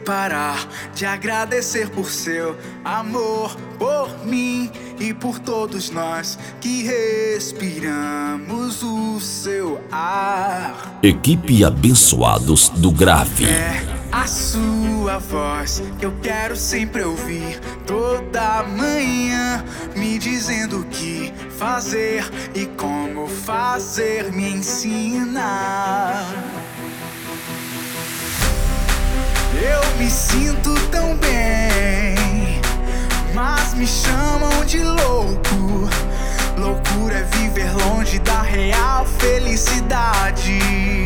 parar de agradecer por seu amor, por mim e por todos nós que respiramos o seu ar. Equipe Abençoados do Grave. É a sua voz que eu quero sempre ouvir toda manhã, me dizendo o que fazer e como fazer, me ensinar. Eu me sinto tão bem, mas me chamam de louco. Loucura é viver longe da real felicidade.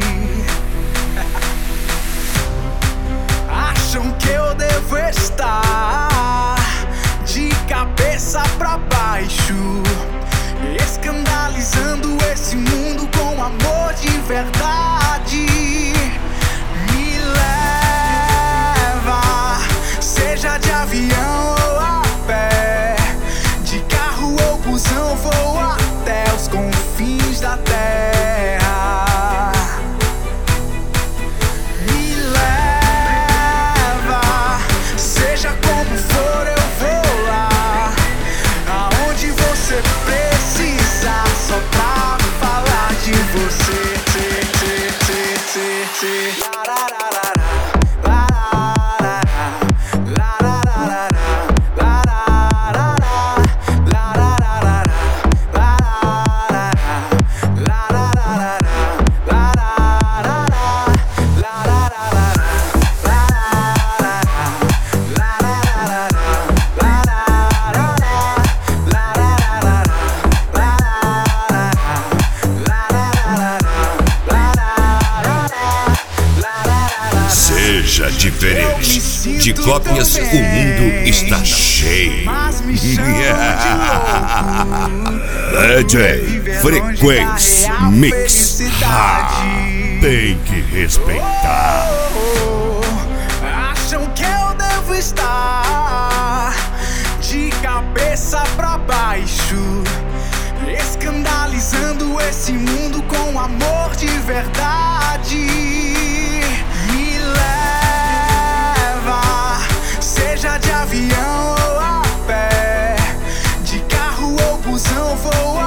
Acham que eu devo estar de cabeça pra baixo, escandalizando esse mundo com amor de verdade. Me leva, seja de avião ou a pé, de carro ou busão, vou até os confins da terra. Me leva, seja como for, eu vou lá, aonde você precisar, só pra falar de você. Seja diferente. De cópias o mundo está cheio. DJ Frequência Mix. Tem que respeitar. Acham que eu devo estar de cabeça pra baixo, escandalizando esse mundo com amor de verdade. Me leva, seja de avião ou a pé, de carro ou busão, vou